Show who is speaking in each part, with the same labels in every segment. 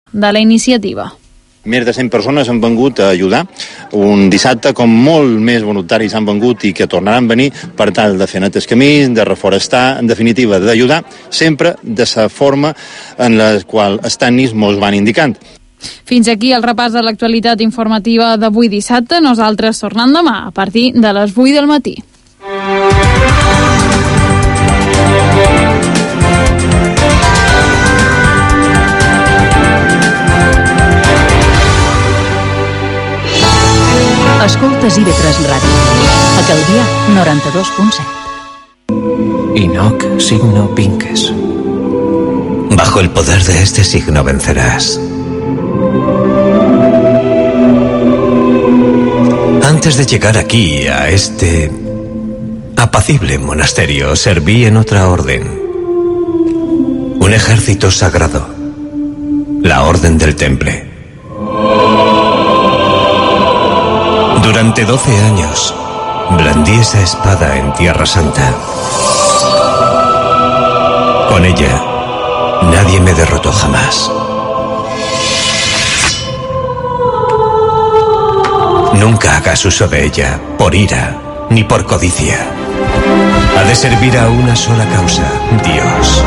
Speaker 1: de la iniciativa.
Speaker 2: Més de 100 persones han vengut a ajudar un dissabte, com molt més voluntaris han vengut i que tornaran a venir per tal de fer netes camins, de reforestar, en definitiva, d'ajudar sempre de la forma en la qual els tècnics mos van indicant.
Speaker 1: Fins aquí el repàs de l'actualitat informativa d'avui dissabte. Nosaltres tornem demà a partir de les 8 del matí.
Speaker 3: Escoltes IB3 Ràdio. A Calvià, 92.7.
Speaker 4: Inoc, signo Pinques. Bajo el poder de este signo vencerás. Antes de llegar aquí, a este apacible monasterio, serví en otra orden. Un ejército sagrado. La Orden del Temple. Durante 12 años, blandí esa espada en Tierra Santa. Con ella, nadie me derrotó jamás. Nunca hagas uso de ella, por ira, ni por codicia. Ha de servir a una sola causa, Dios.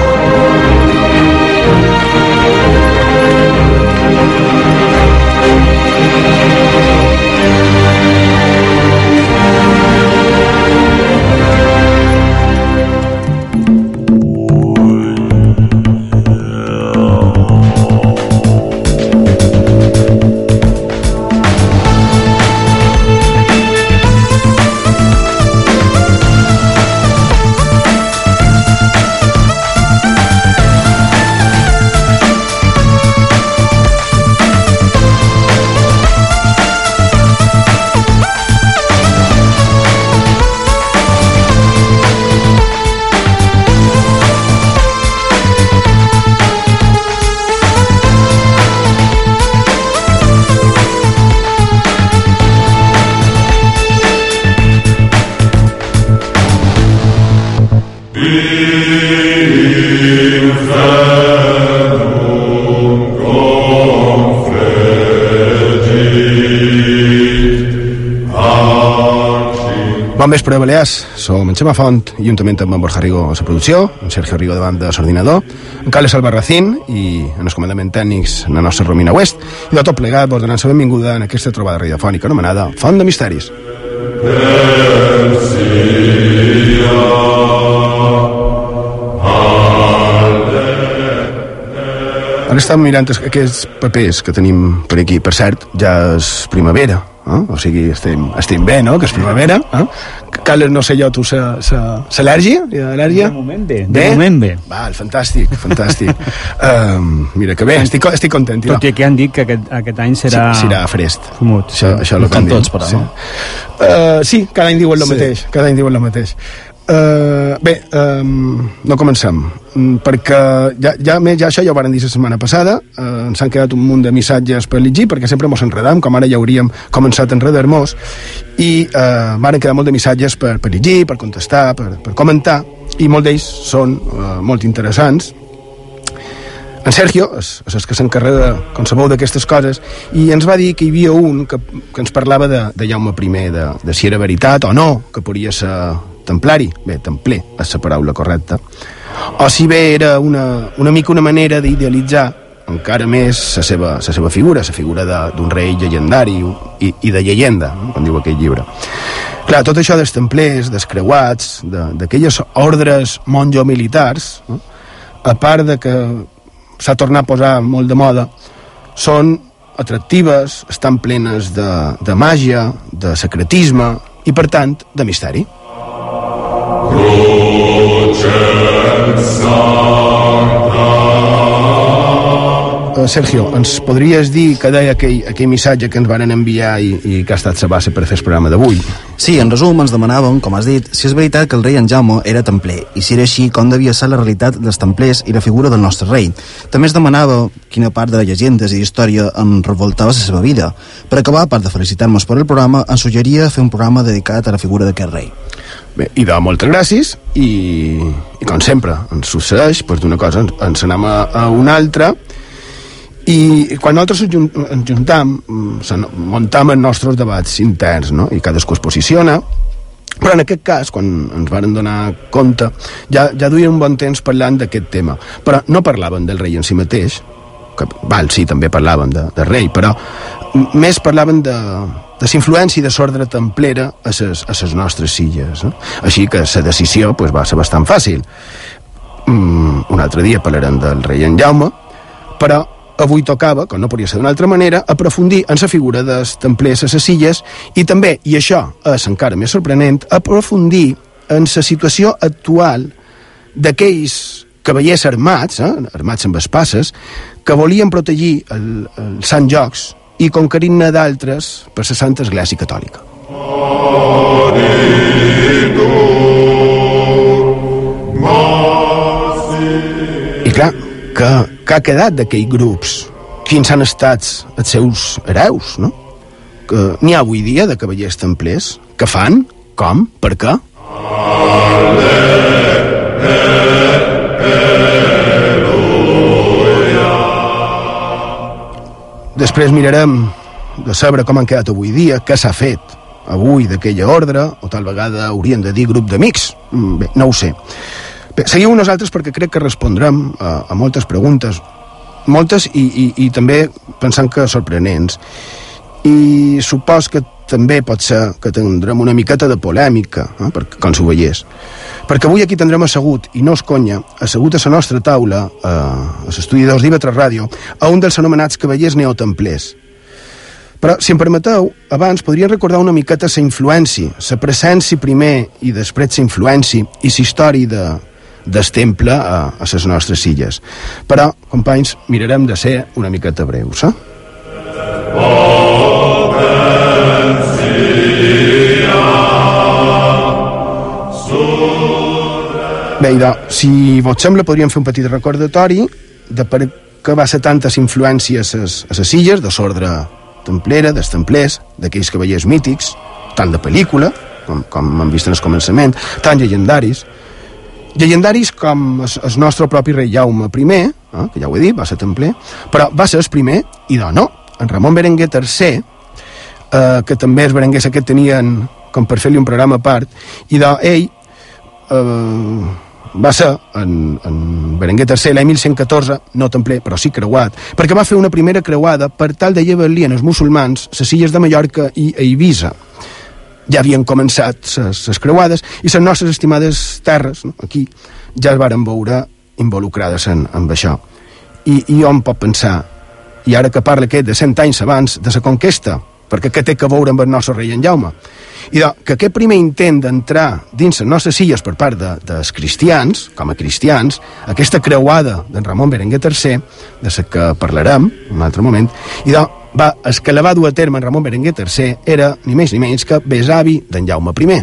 Speaker 5: Bon vespre, Balears. Som en Xema Font, juntament amb en Borja Rigo a la producció, en Sergio Rigo davant de l'ordinador, en Carles Albarracín i en el comandament tècnics en la nostra Romina West, i de tot plegat vos donant la benvinguda en aquesta trobada radiofònica anomenada Font de Misteris. Ara estem mirant aquests papers que tenim per aquí. Per cert, ja és primavera. O sigui, estem bé, no?, que és primavera. Carles, no sé jo, tu l'al·lèrgia? De
Speaker 6: moment bé.
Speaker 5: Val, fantàstic. Mira, que bé, estic content.
Speaker 6: Tot i que han dit que aquest any serà
Speaker 5: fresc.
Speaker 6: Fumut.
Speaker 5: Això és el que han dit.
Speaker 6: Tots, però, no?
Speaker 5: Sí, cada any diuen el mateix. No comencem, perquè ja això ja ho van dir la setmana passada. Ens han quedat un munt de missatges per llegir, perquè sempre mos enredam, com ara ja hauríem començat a enredar-nos, i van quedar molt de missatges per llegir, per contestar, per comentar, i molts d'ells són molt interessants. En Sergio és el que s'encarrega, com sabeu, d'aquestes coses, i ens va dir que hi havia un que ens parlava de Jaume I, de si era veritat o no, que podria ser templari. Bé, templer és la paraula correcta. O si bé era una mica una manera d'idealitzar encara més la seva figura, la figura d'un rei llegendari i de llegenda, com diu aquell llibre. Clar, tot això dels templers, dels creuats, d'aquelles ordres monjo-militars, a part de que s'ha tornat a posar molt de moda, són atractives, estan plenes de màgia, de secretisme i, per tant, de misteri. Sergio, ens podries dir què deia aquell missatge que ens van enviar i que ha estat la base per fer el programa d'avui?
Speaker 7: Sí, en resum ens demanàvem, com has dit, si és veritat que el rei en Jaume era templer, i si era així, com devia ser la realitat dels templers i la figura del nostre rei. També es demanava quina part de les llegendes i història en revoltava la seva vida. Per acabar, a part de felicitar-nos per el programa, ens suggeria fer un programa dedicat a la figura d'aquest rei.
Speaker 5: Bé, i de moltes gràcies, i com sempre ens succeeix, doncs d'una cosa ens anem a una altra, I quan nosaltres ens juntam, muntam els nostres debats interns, no? I cadascú es posiciona, però en aquest cas, quan ens varen donar compte, ja duien un bon temps parlant d'aquest tema, però no parlaven del rei en si mateix, que, sí, també parlaven de rei, però més parlaven de la influència de l'ordre templera a les nostres illes, no? Així que la decisió va ser bastant fàcil. Un altre dia parlarem del rei en Jaume, però avui tocava, com no podria ser d'una altra manera, aprofundir en la figura dels templers a les illes i també, i això és encara més sorprenent, aprofundir en la situació actual d'aquells cavallers armats, armats amb espasses, que volien protegir els Sant Jocs i conquerir-ne d'altres per la Santa Església Catòlica. I clar, que ha quedat d'aquells grups? Quins han estat els seus hereus, no? Que n'hi ha avui dia de cavallers templers? Què fan? Com? Per què? Després mirarem de saber com han quedat avui dia, què s'ha fet avui d'aquella ordre, o tal vegada hauríem de dir grup d'amics. Bé, no ho sé. Bé, seguiu nosaltres perquè crec que respondrem a moltes preguntes, moltes i també pensant que sorprenents. I supos que també pot ser que tindrem una miqueta de polèmica, com s'ho veiés. Perquè avui aquí tindrem assegut, i no és conya, assegut a la nostra taula, a l'estudi d'IV3 Ràdio, a un dels anomenats cavallers neotemplers. Però, si em permeteu, abans podria recordar una miqueta la influència, la presència primer i després la influència i la història del temple a les nostres illes. Però, companys, mirarem de ser una miqueta breus, Bé, si vos sembla, podríem fer un petit recordatori de per què va ser tantes influències a les illes, de l'ordre templera, dels templers, d'aquells cavallers mítics, tant de pel·lícula, com hem vist en el començament, tant llegendaris com el nostre propi rei Jaume I, que ja ho he dit, va ser templer, però va ser el primer, i no, en Ramon Berenguer III, que també els berenguers aquest tenien com per fer-li un programa a part, i ell va ser en Berenguer III l'any 1114, no templer, però sí creuat, perquè va fer una primera creuada per tal de llevar-li als musulmans les illes de Mallorca i a Eivissa. Ja havien començat les creuades i les nostres estimades terres, no? Aquí ja es varen veure involucrades en això. I hom pot pensar, i ara que parla aquest de 100 anys abans de la conquesta, perquè què té que veure amb el nostre rei en Jaume? I que aquest primer intent d'entrar dins les nostres illes per part dels cristians, com a cristians, aquesta creuada d'en Ramon Berenguer III, de la que parlarem en un altre moment, i el que la va dur a terme en Ramon Berenguer III era ni més ni menys que besavi d'en Jaume I.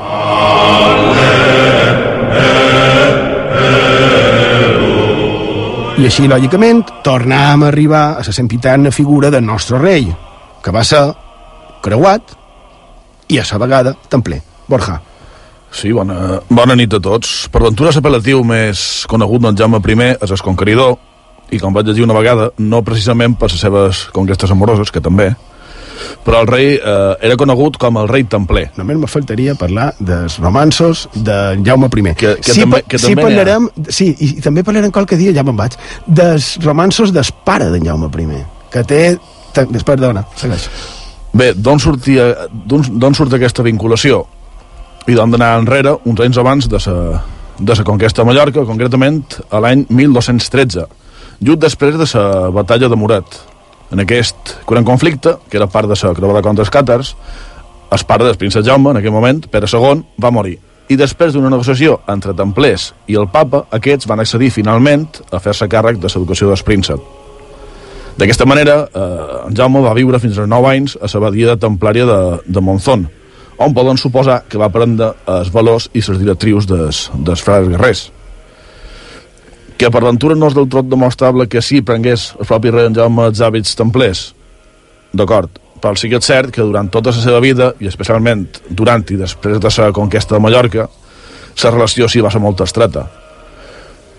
Speaker 5: I així, lògicament, tornàvem a arribar a la sempiterna figura del nostre rei, que va ser creuat i a la vegada templer. Borja.
Speaker 8: Sí, bona nit a tots. Per ventura l'apel·latiu més conegut d'en Jaume I és el Conqueridor, i com vaig dir una vegada, no precisament per les seves conquestes amoroses, que també, però el rei era conegut com el rei templer.
Speaker 5: Només me faltaria parlar dels romanços de Jaume I.
Speaker 8: Que també
Speaker 5: parlarem, sí, i també parlarem qualque dia, ja me'n vaig, dels romansos del pare d'en Jaume I, que té... Perdona, segueix.
Speaker 8: Bé, d'on surt aquesta vinculació? I d'on d'anar enrere, uns anys abans de la conquesta de Mallorca, concretament a l'any 1213, just després de la batalla de Muret. En aquest curent conflicte, que era part de la creuada contra els càtars, el pare del príncep Jaume, en aquell moment, Pere II, va morir. I després d'una negociació entre templers i el papa, aquests van accedir finalment a fer-se càrrec de l'educació del príncep. D'aquesta manera, en Jaume va viure fins als 9 anys a l'abadia templària de Monzón, on poden suposar que va aprendre els valors i les directrius dels frares guerrers. Que per ventura no és del tot demostrable que sí prengués el propi rei en Jaume els hàbits templers. D'acord, però sí que és cert que durant tota la seva vida, i especialment durant i després de la conquesta de Mallorca, la relació sí va ser molt estreta.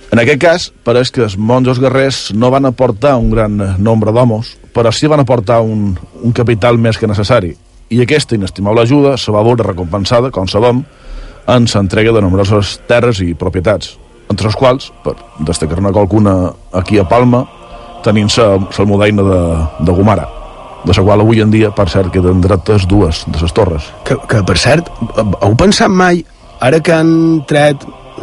Speaker 8: En aquest cas, pareix que els monjos guerrers no van aportar un gran nombre d'homes, però sí van aportar un capital més que necessari, i aquesta inestimable ajuda se va veure recompensada, com sabem, en l'entrega de nombroses terres i propietats, entre els quals, per destacar-ne qualcuna aquí a Palma, tenim la mudaina de Gomara, de la qual avui en dia, per cert, queden dretes dues de les torres.
Speaker 5: Que per cert, heu pensat mai, ara que han tret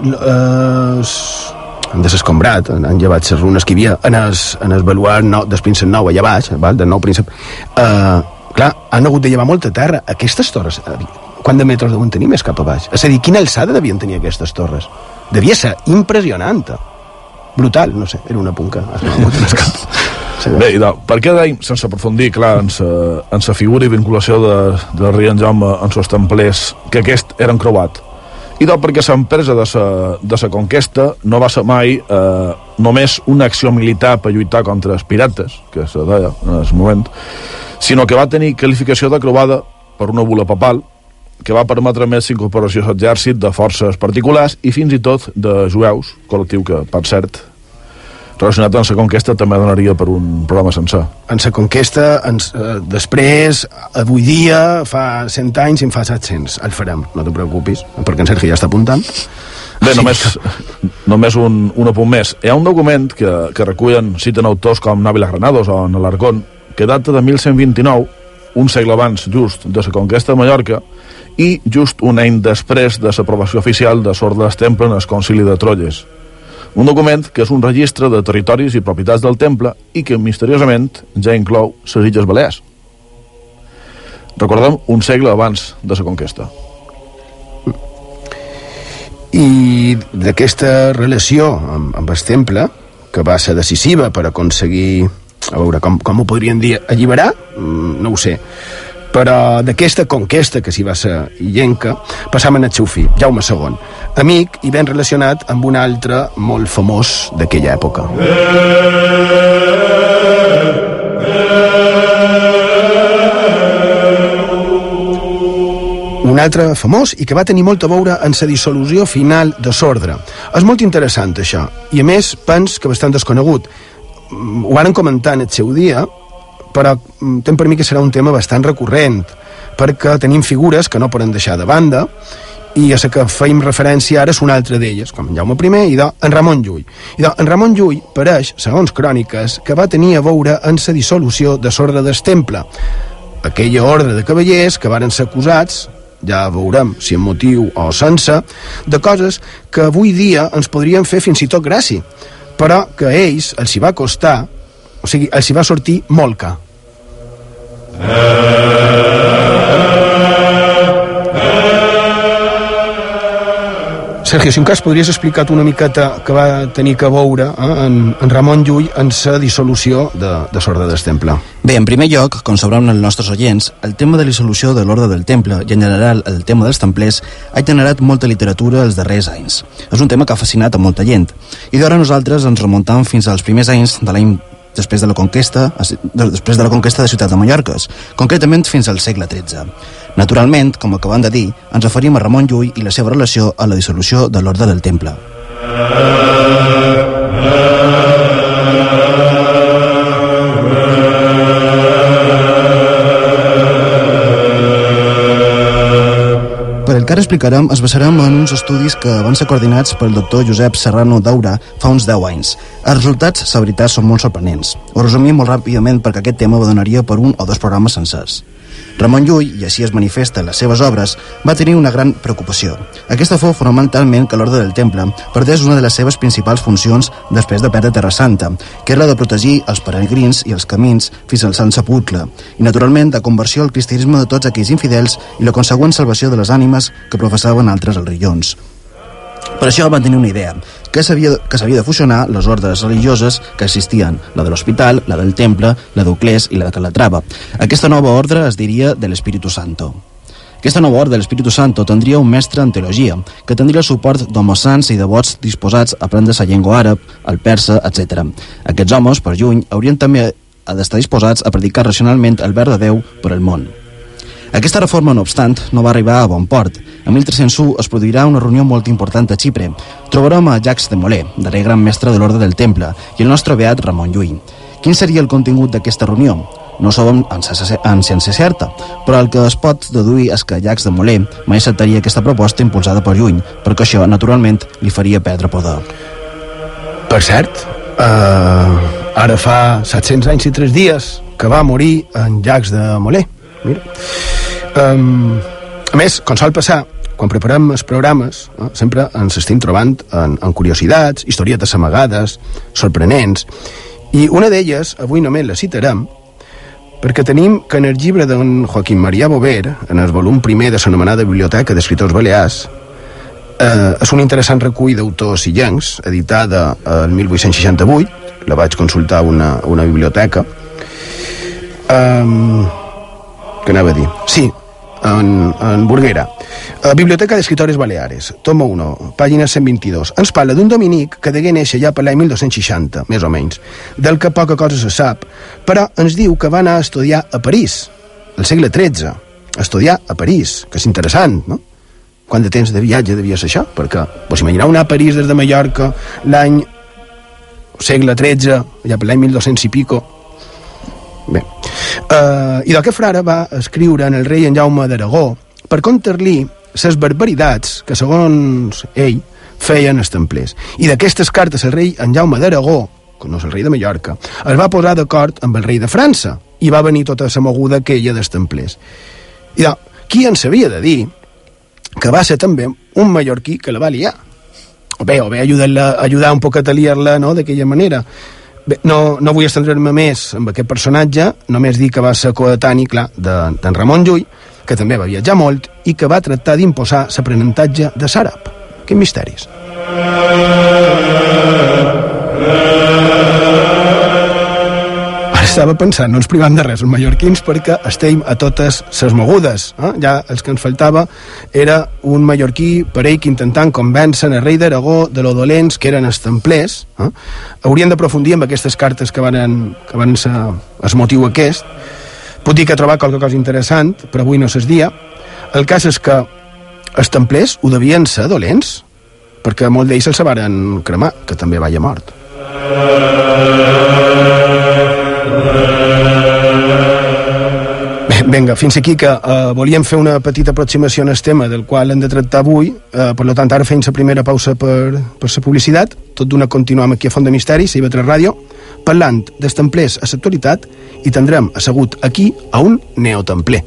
Speaker 5: han desescombrat, han llevat les runes que hi havia en el baluart del príncep nou allà baix, del nou príncep, clar, han hagut de llevar molta terra. Aquestes torres, quant de metres deuen tenir més cap a baix? És a dir, quina alçada devien tenir aquestes torres? Devia ser impressionant, brutal, no sé, era una punca.
Speaker 8: Bé, per què deim, sense aprofundir, clar, en la figura i vinculació del rei en Jaume amb els templers, que aquest era encreuat? I perquè l'empresa de la conquesta no va ser mai només una acció militar per lluitar contra els pirates, que se deia en el moment, sinó que va tenir qualificació de creuada per una bula papal, que va permetre més incorporació a l'exèrcit de forces particulars i fins i tot de jueus, col·lectiu que, per cert, relacionat amb la conquesta també donaria per un programa sencer.
Speaker 5: En la conquesta, després, avui dia, fa 100 anys i en fa 700. El farem, no te preocupis, perquè en Sergi ja està apuntant.
Speaker 8: Bé, només un apunt més. Hi ha un document que recullen, citen autors com Návila Granados o Alarcón, que data de 1129, un segle abans just de la conquesta de Mallorca, i just un any després de l'aprovació oficial de l'Orde del Temple en el Concili de Troyes. Un document que és un registre de territoris i propietats del temple i que misteriosament ja inclou les Illes Balears. Recordem, un segle abans de la conquesta.
Speaker 5: I d'aquesta relació amb el temple, que va ser decisiva per aconseguir, a veure, com ho podríem dir, alliberar? No ho sé. Però d'aquesta conquesta, que s'hi va ser illenca, passam al seu fill, Jaume II, amic i ben relacionat amb un altre molt famós d'aquella època. Un altre famós i que va tenir molt a veure en la dissolució final de l'ordre. És molt interessant, això, i a més pens que bastant desconegut. Ho varen comentar en el seu dia, però tem per mi que serà un tema bastant recurrent, perquè tenim figures que no poden deixar de banda, i a la que feim referència ara és una altra d'elles, com en Jaume I i en Ramon Llull. I en Ramon Llull pareix, segons cròniques, que va tenir a veure en la dissolució de l'Orde del Temple, aquella ordre de cavallers que varen ser acusats, ja veurem si amb motiu o sense, de coses que avui dia ens podrien fer fins i tot gràcia, però que a ells els hi va costar, o sigui, els hi va sortir molt car. Sergio, si en cas podries explicar una miqueta que va tenir que veure en Ramon Llull en la dissolució de l'Orde del Temple.
Speaker 7: Bé, en primer lloc, com sabran els nostres oients, el tema de la dissolució de l'Orde del Temple i en general el tema dels templers ha generat molta literatura els darrers anys. És un tema que ha fascinat a molta gent. I d'ara nosaltres ens remuntam fins als primers anys de l'any després de la conquesta de Ciutat de Mallorca, concretament fins al segle XIII. Naturalment, com acabem de dir, ens referim a Ramon Llull i la seva relació a la dissolució de l'Orde del Temple. Per el que ara explicarem, es basarem en uns estudis que van ser coordinats pel doctor Josep Serrano Daura fa uns 10 anys. Els resultats, la veritat, són molt sorprenents. Ho resumim molt ràpidament perquè aquest tema donaria per un o dos programes sencers. Ramon Llull, i així es manifesta en les seves obres, va tenir una gran preocupació. Aquesta fou fonamentalment que l'Orde del Temple perdés una de les seves principals funcions després de perdre Terra Santa, que era la de protegir els peregrins i els camins fins al Sant Sepulcre, i naturalment de conversió al cristianisme de tots aquells infidels i la consegüent salvació de les ànimes que professaven altres religions. Per això van tenir una idea, que s'havia de fusionar les ordes religioses que existien, la de l'Hospital, la del Temple, la d'Euclés i la de Calatrava. Aquesta nova ordre es diria de l'Espíritu Santo. Aquesta nova ordre de l'Espíritu Santo tindria un mestre en teologia, que tindria el suport d'homes sants i devots disposats a aprendre la llengua àrab, el persa, etc. Aquests homes, per Llull, haurien també d'estar disposats a predicar racionalment el ver de Déu per al món. Aquesta reforma, no obstant, no va arribar a bon port. En 1301 es produirà una reunió molt important a Xipre. Trobarem a Jacques de Molay, darrer gran mestre de l'Orde del Temple, i el nostre beat Ramon Llull. Quin seria el contingut d'aquesta reunió? No sabem en ciència certa, però el que es pot deduir és que Jacques de Molay mai acceptaria aquesta proposta impulsada per Llull, perquè això, naturalment, li faria perdre poder.
Speaker 5: Per cert, ara fa 700 anys i 3 dies que va morir en Jacques de Molay. Mira. A més, com sol passar, quan preparem els programes, sempre ens estem trobant en curiositats, historietes amagades, sorprenents, i una d'elles, avui només la citarem, perquè tenim que en el llibre d'en Joaquim Maria Bover, en el volum primer de l'anomenada Biblioteca d'Escriptors Balears, és un interessant recull d'autors illencs, editada el 1868, la vaig consultar a una biblioteca. Què anava a dir? Sí, en Burguera. Biblioteca d'Escriptores Baleares, tomo 1, pàgina 122. Ens parla d'un dominic que degué néixer ja per l'any 1260, més o menys, del que poca cosa se sap, però ens diu que va anar a estudiar a París, al segle XIII, a estudiar a París, que és interessant, no? Quant de temps de viatge devia ser això? Perquè, vos imagineu anar a París des de Mallorca l'any segle XIII, ja per l'any 1200 i pico. Bé. I d'aquest frare va escriure en el rei en Jaume d'Aragó per contar-li les barbaritats que, segons ell, feien els templers. I d'aquestes cartes el rei en Jaume d'Aragó, que no és el rei de Mallorca, es va posar d'acord amb el rei de França i va venir tota la moguda aquella dels templers. I qui en sabia de dir que va ser també un mallorquí que la va liar? O bé ajudar un poquet a liar-la, no?, d'aquella manera. Bé, no vull estendre-me més amb aquest personatge, només dir que va ser coetani, clar, d'en Ramon Llull, que també va viatjar molt i que va tractar d'imposar l'aprenentatge de l'àrab. Quins misteris. Ara estava pensant, no ens privem de res els mallorquins perquè estem a totes les mogudes. Ja els que ens faltava era un mallorquí parell que intentant convèncer el rei d'Aragó de lo dolents que eren els templers. Haurien d'aprofundir amb aquestes cartes que van ser el motiu aquest. Puc dir que he trobat qualque cosa interessant, però avui no s'es dia. El cas és que els templers ho devien ser dolents, perquè molt d'ells se'ls varen cremar, que també vaya mort. Bé, vinga, fins aquí que volíem fer una petita aproximació en el tema del qual hem de tractar avui, per tant ara fem la primera pausa per la publicitat, tot d'una continuam aquí a Font de Misteris, a IB3 Ràdio, parlant dels templers a l'actualitat, i tindrem assegut aquí a un neotempler.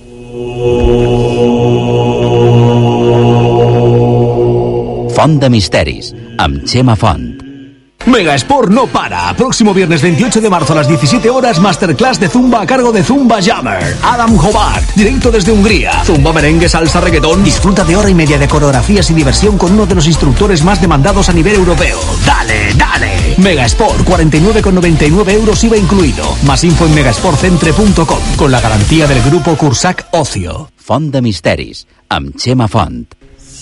Speaker 9: Font de Misteris, amb Xema Font.
Speaker 10: Megasport no para. Próximo viernes 28 de marzo a las 17 horas, masterclass de Zumba a cargo de Zumba Jammer. Adam Hobart, directo desde Hungría. Zumba, merengue, salsa, reggaetón. Disfruta de hora y media de coreografías y diversión con uno de los instructores más demandados a nivel europeo. ¡Dale, dale! Megasport, 49,99 euros IVA incluido. Más info en megasportcentre.com, con la garantía del grupo Cursac Ocio.
Speaker 9: Font de Misteris, amb Xema Font.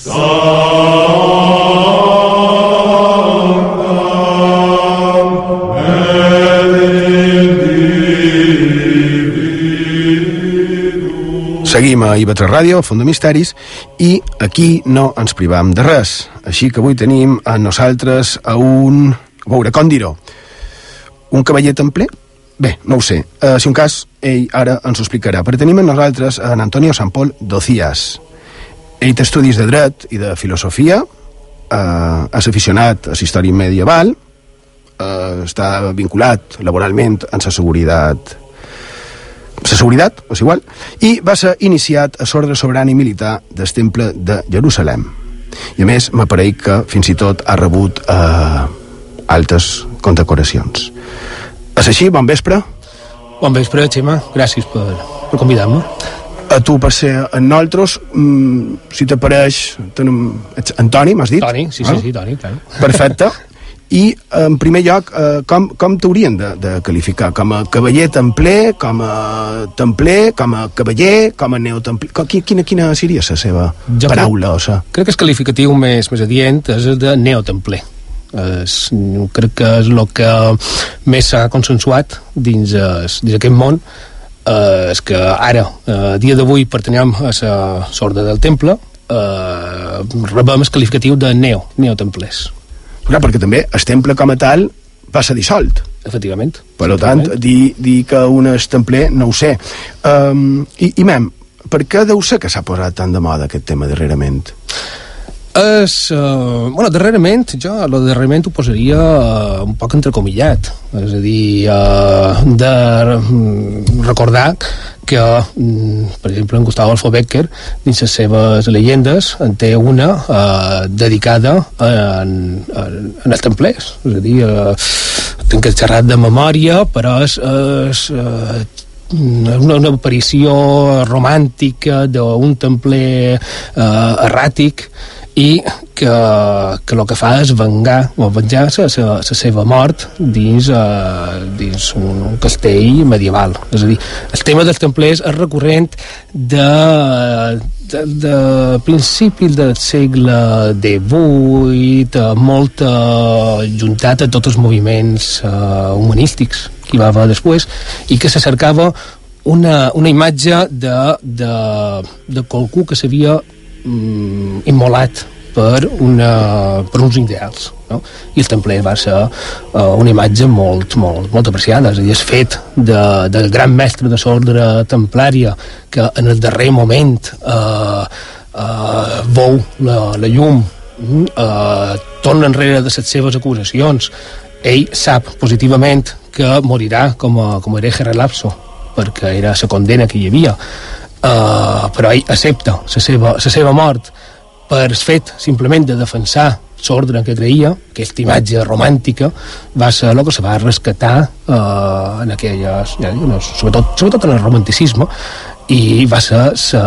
Speaker 5: Seguim a IB3 Ràdio, Font de Misteris, i aquí no ens privam de res. Així que avui tenim a nosaltres a un... A veure, com dir-ho? Un cavaller templer? Bé, no ho sé. Si un cas, ell ara ens ho explicarà. Però tenim a nosaltres en Antonio Sampol Docías. Ell té estudis de dret i de filosofia, és aficionat a la història medieval, està vinculat laboralment amb la seguretat, és igual, i va ser iniciat a l'ordre soberana i militar del Temple de Jerusalem. I a més, m'apareix que fins i tot ha rebut altes condecoracions. És així? Bon vespre.
Speaker 11: Bon vespre, Xema. Gràcies per convidar-me.
Speaker 5: A tu per ser amb nosaltres, si t'apareix, Antoni, m'has dit?
Speaker 11: Toni, sí, Toni, clar.
Speaker 5: Perfecte. I, en primer lloc, com t'haurien de qualificar? Com a cavaller templer, com a templer, com a cavaller, com a neotempler? Quina seria la seva paraula?
Speaker 11: Crec que el qualificatiu més adient és el de neotempler. Crec que és el que més s'ha consensuat dins aquest món, és que ara, a dia d'avui, pertanyem a l'ordre del temple, rebem el qualificatiu de neotemplers.
Speaker 5: Clar, perquè també el temple com a tal va ser dissolt.
Speaker 11: Efectivament.
Speaker 5: Per tant, dir que un és templer, no ho sé. I mem, per què deu ser que s'ha posat tant de moda aquest tema darrerament?
Speaker 11: Darrerament ho posaria un poc entrecomillat, és a dir, de recordar que, per exemple, en Gustavo Adolfo Bécquer, dins les seves llegendes, en té una dedicada en els templers, és a dir, tinc el xerrat de memòria, però és una aparició romàntica d'un templer erràtic i que el que fa és venjar la seva mort dins un castell medieval. És a dir, el tema dels templers és recurrent de principis del segle XVIII, molt juntat a tots els moviments humanístics que hi va haver després, i que se cercava una imatge de qualcú que s'havia immolat per uns ideals, no? I el templer va ser una imatge molt apreciada. És a dir, el fet del gran mestre de l'ordre templària que en el darrer moment veu la llum, torna enrere de les seves acusacions, ell sap positivament que morirà com a hereje relapso, perquè era la condena que hi havia, però ell accepta la seva mort per el fet simplement de defensar l'ordre en què creia. Aquesta imatge romàntica va ser el que se va rescatar en aquelles, sobretot en el romanticisme, i va ser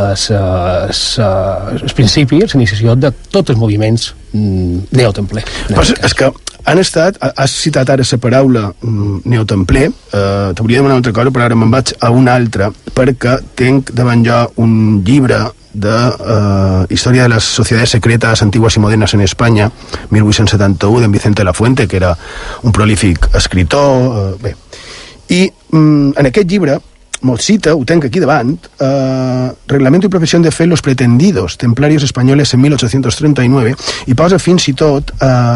Speaker 11: el principi, l'iniciació de tots els moviments neotempler.
Speaker 5: És que han estat, has citat ara la paraula neotempler, t'hauria de demanar una altra cosa, però ara me'n vaig a una altra, perquè tinc davant jo un llibre de Historia de las Sociedades Secretas Antiguas y Modernas en España, 1871, d'en Vicente Lafuente, que era un prolífic escritor. Bé, i en aquest llibre molt cita, ho tenc aquí davant, Reglamento y profesión de fe los pretendidos templarios españoles en 1839, i posa fins i tot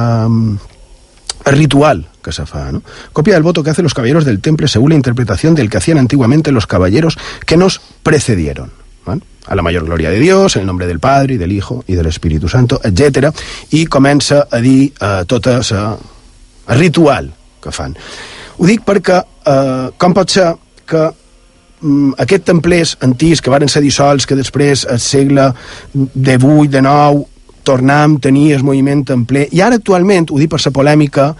Speaker 5: el ritual que se fa, ¿no? Copia del voto que hacen los caballeros del temple según la interpretación del que hacían antiguamente los caballeros que nos precedieron, ¿vale? A la mayor gloria de Dios, en el nombre del Padre, y del Hijo, y del Espíritu Santo, etc. I comença a dir tot el ritual que fan. Ho dic perquè com pot ser que aquests templers antics que varen ser dissolts, que després al segle XVIII, XIX, tornam a tenir el moviment templer, i ara actualment, ho dic per la polèmica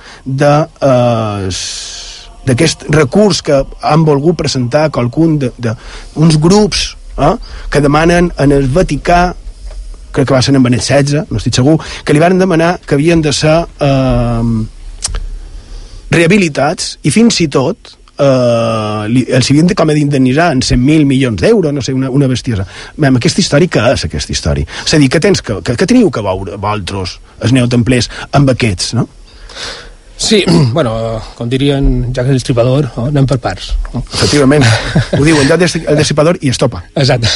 Speaker 5: d'aquest recurs que han volgut presentar qualcun d'uns grups que demanen en el Vaticà, crec que va ser en Benet XVI, no estic segur, que li van demanar que havien de ser rehabilitats, i fins i tot els havien de com a d'indemnitzar en 100.000 milions d'euros, no sé, una bestiesa. Aquesta història, què és aquesta història? És a dir, què teniu que veure vosaltres, els neotemplers, amb aquests, no?
Speaker 11: Sí, bueno, com dirien Jack el Destripador, anem per parts.
Speaker 5: Efectivament, ho diuen Jack el Destripador i estopa.
Speaker 11: Exacte.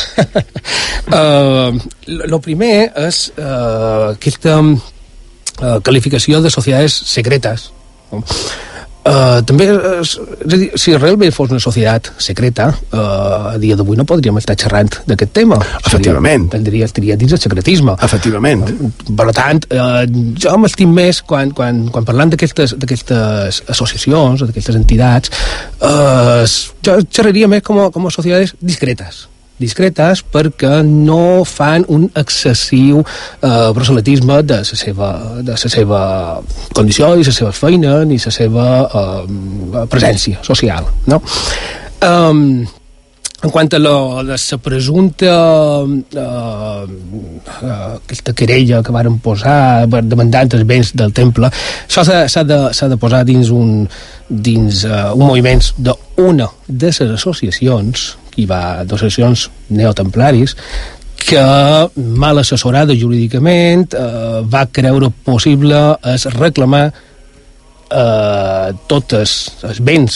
Speaker 11: Lo primer és aquesta qualificació de societats secretes. També, és a dir, si realment fos una societat secreta, a dia d'avui no podríem estar xerrant d'aquest tema.
Speaker 5: Efectivament.
Speaker 11: Estaria dins el secretisme.
Speaker 5: Efectivament.
Speaker 11: Per tant, jo m'estim més quan parlant d'aquestes associacions, d'aquestes entitats, jo xerraria més com a societats discretes perquè no fan un excessiu proselitisme de la seva condició i la seva feina ni la seva presència social, no? En quant a la presumpta aquesta querella que varen posar demandant els béns del temple, això s'ha de posar dins un moviment d'una de les associacions, que hi va d'associacions neotemplaris, que, mal assessorada jurídicament, va creure possible reclamar tots els béns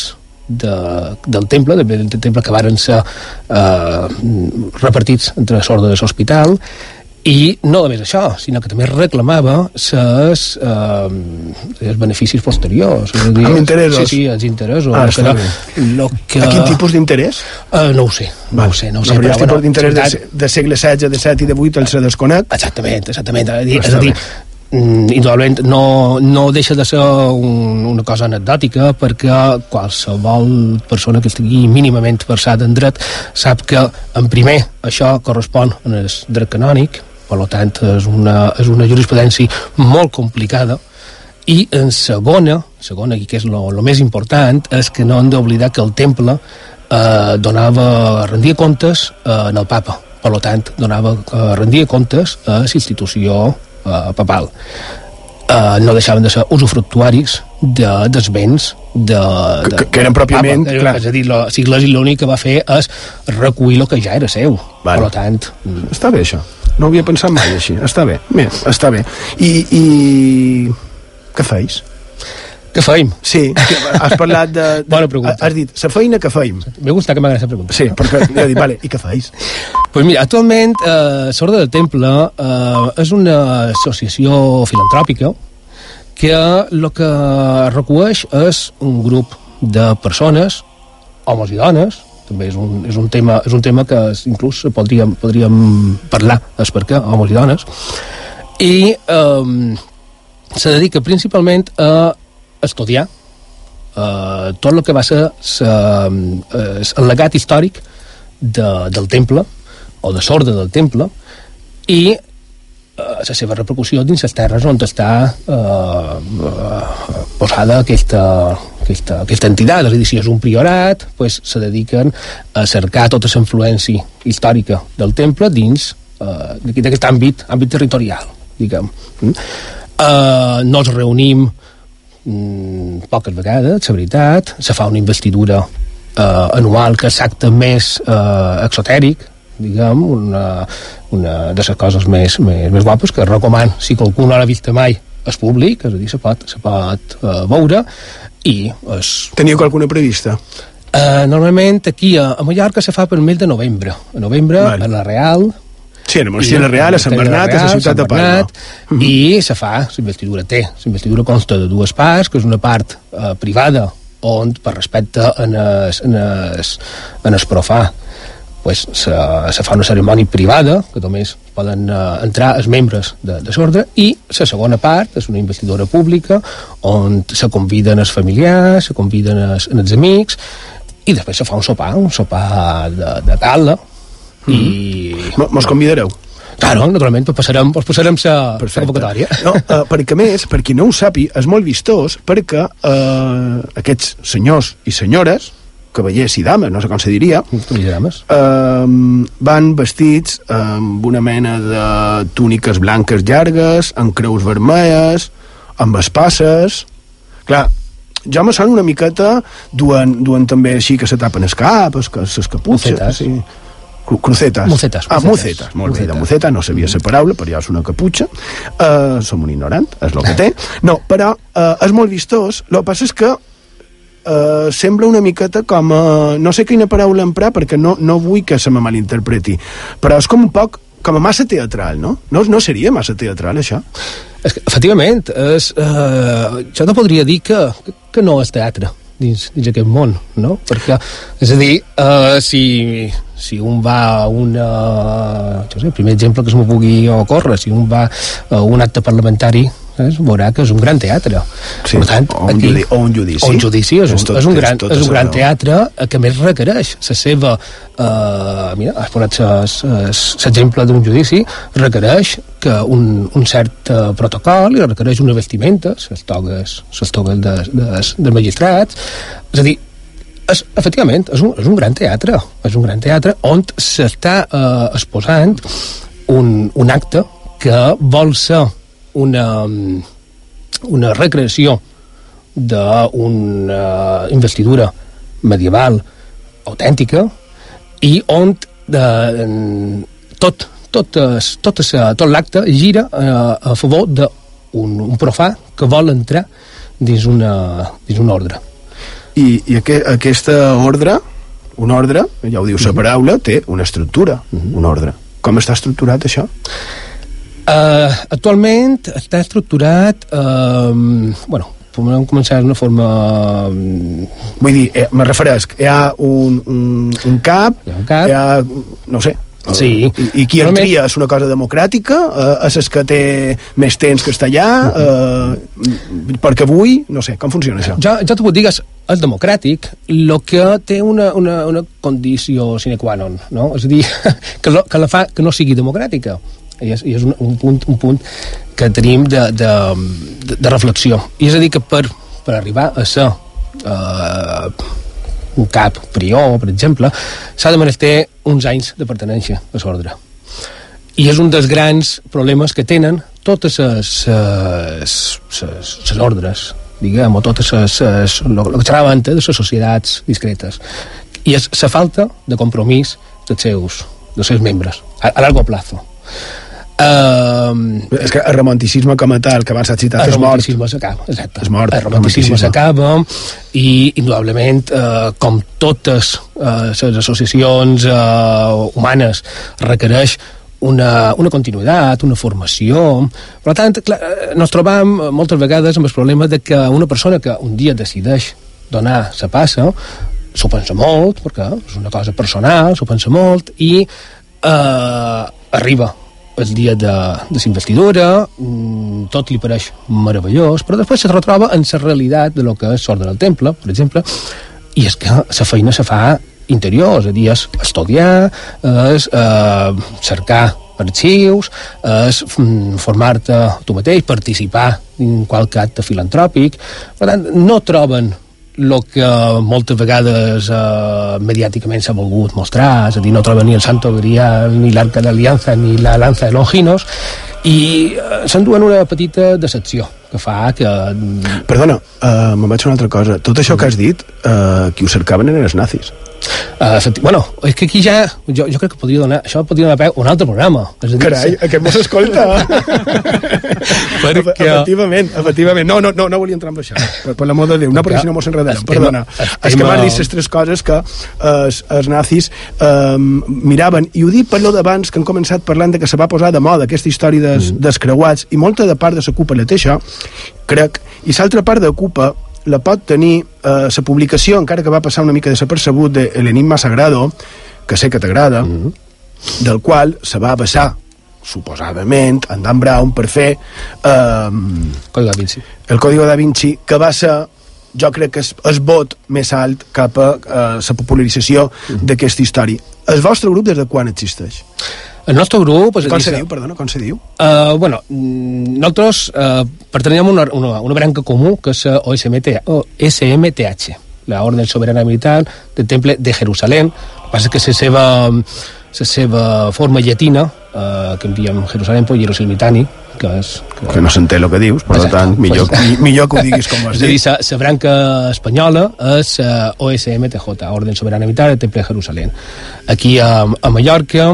Speaker 11: del temple, del temple que varen ser repartits entre l'ordre de l'hospital, i no només això, sinó que també reclamava els beneficis posteriors.
Speaker 5: Amb interessos?
Speaker 11: Sí, els interessos.
Speaker 5: A quin tipus d'interès?
Speaker 11: No ho sé. No ho sé.
Speaker 5: Però els tipus d'interès de segle XVI, de XVII i de XVIII els se desconec?
Speaker 11: Exactament. És a dir, indudablement no deixa de ser una cosa anecdòtica, perquè qualsevol persona que estigui mínimament versada en dret sap que, en primer, això correspon al dret canònic, per tant és una jurisprudència molt complicada, i en segona, i que és el més important, és que no hem d'oblidar que el temple rendia comptes en el papa, per tant rendia comptes a la institució papal. No deixaven de ser usufructuaris dels béns
Speaker 5: que eren pròpiament, clar.
Speaker 11: És a dir, l'Església l'únic que va fer és recollir el que ja era seu. Per tant...
Speaker 5: Està bé, això. No ho havia pensat mai així. Està bé. Està bé. I què feis?
Speaker 11: Què feim?
Speaker 5: Sí, has parlat de...
Speaker 11: Bona pregunta.
Speaker 5: Has dit, la feina que feim.
Speaker 11: M'ha gustat que m'agrada aquesta pregunta.
Speaker 5: Sí, perquè he dit, vale, i què feis?
Speaker 11: Pues mira, actualment l'Orde del Temple és una associació filantròpica que el que recull és un grup de persones, homes i dones, també és un tema que inclús podríem parlar, és perquè homes i dones, i se dedica principalment a estudiar tot el que va ser el legat històric del temple o de l'orde del temple, i la seva repercussió dins les terres on està posada aquesta entitat. És a dir, si és un priorat, pues, se dediquen a cercar tota la influència històrica del temple dins d'aquest àmbit territorial, diguem. No els reunim poques vegades, la veritat. Se fa una investidura anual, que és l'acte més exotèric, diguem, una de les coses més guapes, que recomano, si qualcú no l'ha vist mai, és públic, és a dir, se pot veure, i
Speaker 5: Teniu qualcuna prevista?
Speaker 11: Normalment aquí a Mallorca se fa per el mes de novembre. A novembre, vale. A la Real.
Speaker 5: Sí, a la Real, a Sant Bernat, a la ciutat de Palma.
Speaker 11: I se fa, l'investidura l'investidura consta de dues parts, que és una part privada, on, per respecte en el profà, pues, se fa una cerimònia privada, que només poden entrar els membres de l'ordre, i la segona part és una investidura pública, on se conviden els familiars, se conviden els amics, i després se fa un sopar de gala.
Speaker 5: Mos convidareu?
Speaker 11: Claro, naturalment, posarem la convocatòria.
Speaker 5: No, perquè més, per qui no ho sàpiga, és molt vistós, perquè aquests senyors i senyores, cavallers i dames, no sé com se diria, van vestits amb una mena de túniques blanques llargues, amb creus vermelles, amb espasses. Clar, jo me sona una miqueta duen també així, que se tapen els caps, les caputxes. Crucetes.
Speaker 11: Mucetes.
Speaker 5: Molt bé, de muceta no sabia la paraula, però ja és una caputxa. Som un ignorant, és el que té. No, però és molt vistós. El que passa és que sembla una miqueta com no sé quina paraula emprar, perquè no vull que se me malinterpreti, però és com un poc com a massa teatral, no? No seria massa teatral, això?
Speaker 11: És que, efectivament, jo no podria dir que no és teatre dins aquest món, no? Perquè, és a dir, si un va a el primer exemple que es m'ho pugui ocórrer, si un va a un acte parlamentari, veurà que és un gran teatre.
Speaker 5: Sí,
Speaker 11: per tant,
Speaker 5: o un judici.
Speaker 11: O un judici és un gran teatre que més requereix la seva... mira, has posat l'exemple d'un judici, requereix que un cert protocol, i requereix una vestimenta, les togues dels magistrats. És a dir, efectivament, és un gran teatre. És un gran teatre on s'està exposant un acte que vol ser una recreació d'una investidura medieval autèntica, i on tot l'acte gira a favor d'un profà que vol entrar dins un ordre.
Speaker 5: I aquesta ordre, un ordre, ja ho diu la paraula, té una estructura, un ordre. Com està estructurat això?
Speaker 11: Actualment està estructurat podem començar d'una forma...
Speaker 5: Vull dir, me refereix, hi ha un cap, hi ha, no sé,
Speaker 11: sí.
Speaker 5: I qui el tria és una cosa democràtica, és el que té més temps que està allà, perquè avui, no sé, com funciona això?
Speaker 11: Jo t'ho puc dir que és democràtic, el que té una condició sine qua non, no? És a dir, que la fa que no sigui democràtica. I és un punt que tenim de reflexió. I és a dir, que per arribar a ser un cap prior, per exemple, s'ha de menester uns anys de pertinença a l'ordre. I és un dels grans problemes que tenen totes les ordres, diguem, o totes el que xerrava antes de les societats discretes. I és la falta de compromís dels seus membres a largo plazo.
Speaker 5: És que el romanticisme com a tal que abans has citat és mort.
Speaker 11: El romanticisme s'acaba i indudablement com totes les associacions humanes requereix una continuïtat, una formació. Per tant, ens trobam moltes vegades amb el problema de que una persona que un dia decideix donar la passa s'ho pensa molt, perquè és una cosa personal, s'ho pensa molt, i arriba el dia de l'investidura, tot li pareix meravellós, però després se retroba en la realitat de lo que és l'ordre del temple, per exemple, i és que la feina se fa interior, és a dir, és estudiar, és cercar arxius, és formar-te tu mateix, participar en qualque acte filantròpic. Per tant, no troben el que moltes vegades mediàticament s'ha volgut mostrar, és a dir, no troben ni el Santo Grial, ni l'Arca d'Aliança, ni la Lanza de Longinos, i s'enduen una petita decepció que fa que...
Speaker 5: Perdona, me'n vaig a una altra cosa. Tot això que has dit, qui ho cercaven eren els nazis.
Speaker 11: Bueno, és que aquí ja jo crec que podria donar peu a un altre programa. És a dir,
Speaker 5: carai, aquest mos escolta. Efectivament. No volia entrar amb això, per l'amor de Déu, no, perquè si no mos enredarem, perdona. És que m'has dit les tres coses que els nazis miraven, i ho dic per lo d'abans que han començat parlant de que se va posar de moda aquesta història dels creuats, i molta de part de la CUPA la té això, crec, i l'altra part de CUPA la pot tenir la publicació, encara que va passar una mica desapercebut, de El Enigma Sagrado, que sé que t'agrada, del qual se va basar, suposadament, en Dan Brown per fer
Speaker 11: Código da Vinci.
Speaker 5: El Código da Vinci, que va ser, jo crec que és el vot més alt cap a la popularització d'aquesta història. El vostre grup des de quan existeix?
Speaker 11: El nostre grup...
Speaker 5: Com se diu, perdona, com se diu?
Speaker 11: Bueno, nosaltres pertenem a una branca comú, que és OSMTH, la Orden Soberana Militar del Temple de Jerusalem. El que passa és que la seva forma llatina, que enviem Jerusalem per Jerusalemtani,
Speaker 5: que no s'entén el que dius, per tant, millor que ho diguis com has dit.
Speaker 11: És a dir, la branca espanyola és OSMTJ, Orden Soberana Militar del Temple de Jerusalem. Aquí a Mallorca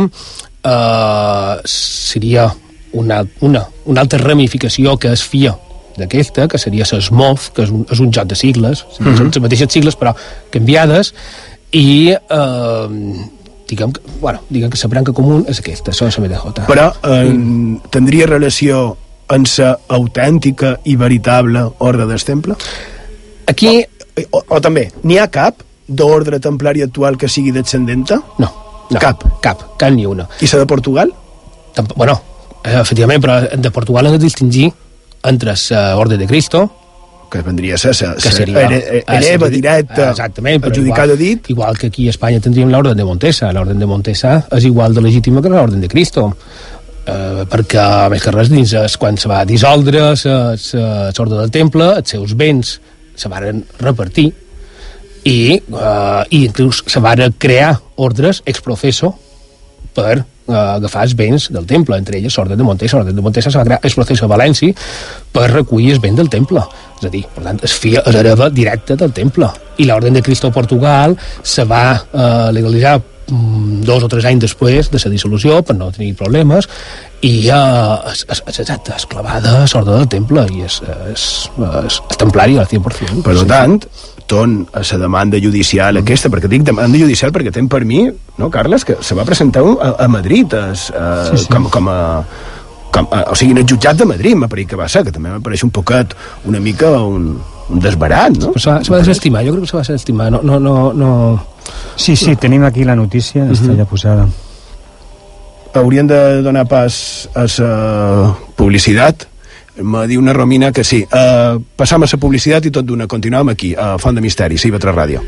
Speaker 11: seria una altra ramificació que es fia d'aquesta, que seria l'SMOF, que és un joc de sigles, són les mateixes sigles però canviades, i diguem que la branca comú és aquesta, és la MTJ.
Speaker 5: Però tindria relació amb la autèntica i veritable ordre del temple?
Speaker 11: Aquí...
Speaker 5: O també, n'hi ha cap d'ordre templari actual que sigui descendenta?
Speaker 11: No. Cap ni una.
Speaker 5: I la de Portugal?
Speaker 11: Bueno, efectivament, però de Portugal hem de distingir entre l'Orde de Cristo,
Speaker 5: que vendria a ser hereva directa, adjudicada dit.
Speaker 11: Igual que aquí a Espanya tindríem l'Orden de Montesa. L'Orden de Montesa és igual de legítima que l'Orden de Cristo, perquè més que res dins quan se va dissoldre l'Orde del Temple, els seus béns se van repartir, i inclús se van crear ordres ex professo per agafar els béns del temple, entre elles l'Orde de Montesa. L'Orde de Montesa se va crear ex professo a València per recollir els béns del temple, és a dir, per tant, es hereva directe del temple. I l'Orden de Cristo a Portugal se va legalitzar 2 o 3 anys després de la dissolució, per no tenir problemes, i és clavada a l'ordre del temple i és templari al 100%.
Speaker 5: Per tant, torn a la demanda judicial aquesta, perquè dic demanda judicial perquè ten per mi, no, Carles, que se va presentar a Madrid com a o sigui, en el jutjat de Madrid m'apareix que va ser, que també m'apareix un poquet una mica un desbarat, no?
Speaker 11: Se va desestimar, jo crec que se va desestimar, no...
Speaker 6: Sí, tenim aquí la notícia, està ja posada.
Speaker 5: Hauríem de donar pas a la publicitat. Me diu una Romina que sí. Passam a la publicitat i tot d'una. Continuem aquí, a Font de Misteris, IB3 Ràdio.